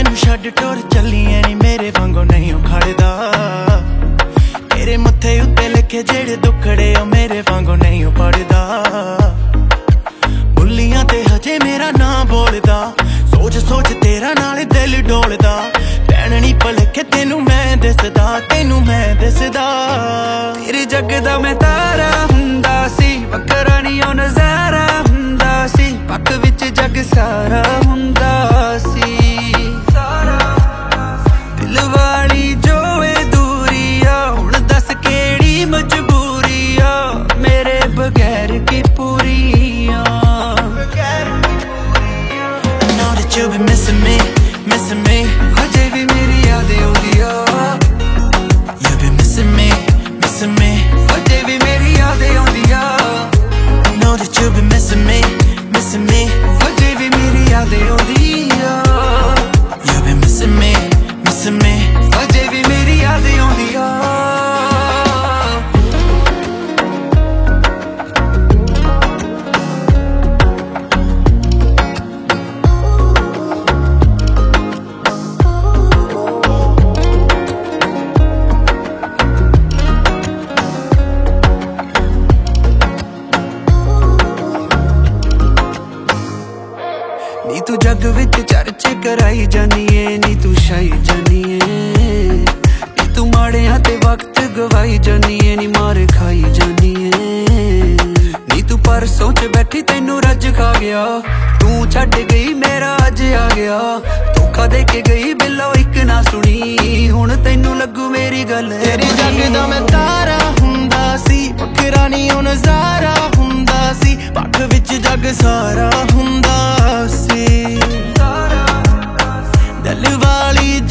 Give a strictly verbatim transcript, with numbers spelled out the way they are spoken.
मैनू छड्ड टुर चलिए नी मेरे वांगू नहीं खड़दा। तेरे मत्थे उत्ते लिखे जेड़े दुखड़े ओ मेरे वांगू नहीं पढ़दा। बुल्लियां ते हजे मेरा नां बोलदा, सोच सोच तेरा नाल दिल डोलदा। भैन नी भलेखे तेनू मैं दसदा, तेनू मैं दसदा। तेरे जग दा मैं तारा हुंदा सी, वखरा नी ओ नज़ारा हुंदा सी। पक विच जग सारा हुंदा सी। दिल वाली जो ए दूरी आ, हुण दस केड़ी मजबूरी आ। मेरे बगैर की पूरी आ। Now that you been missing me, missing me, हजे भी मेरी यादें आउंदी आ। You been missing me, missing me, हजे भी मेरी यादें आउंदी आ। Know that you been missing me, missing me, हजे भी मेरी यादें आउंदी आ। You been missing me, missing me, हजे भी मेरी यादें आउंदी आ। नी तू जग विच चर्चे कराई जानिए, नी तू छाई जानिए। नी तू माड़ियां ते वक्त गवाई जानिए, नी मार खाई जानिए। नी तू परसों च बैठी तैनू रज खा गया। तू छड्ड गई मेरा अज आ गया। धोखा दे के गई बिल्लो एक ना सुनी, हुण तैनू लगू मेरी गल। तेरी जग दा मैं तारा हुंदा सी, वखरा नी ओ नज़ारा हुंदा सी। पख विच जग सारा हुंदा सी। दिल वाली